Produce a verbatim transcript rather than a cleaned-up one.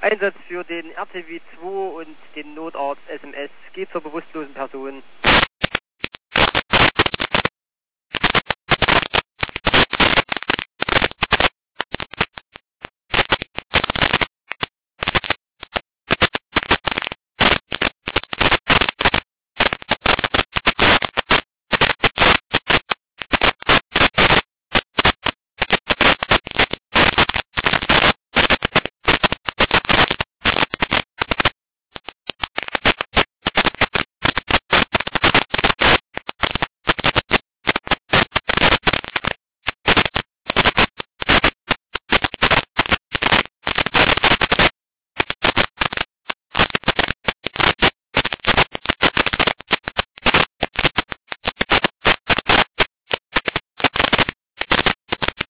Einsatz für den R T W zwei und den Notarzt S M S geht zur bewusstlosen Person.